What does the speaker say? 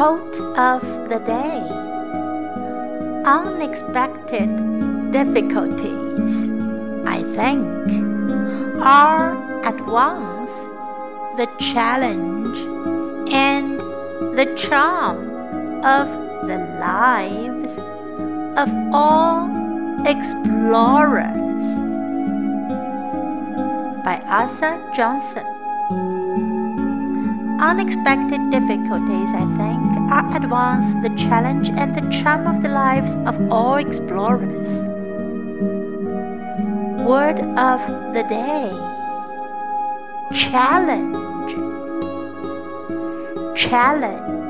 Quote of the day: unexpected difficulties, I think, are at once the challenge and the charm of the lives of all explorers. By Arthur Johnson. Unexpected difficulties, I think, are at once the challenge and the charm of the lives of all explorers. Word of the day: challenge. Challenge.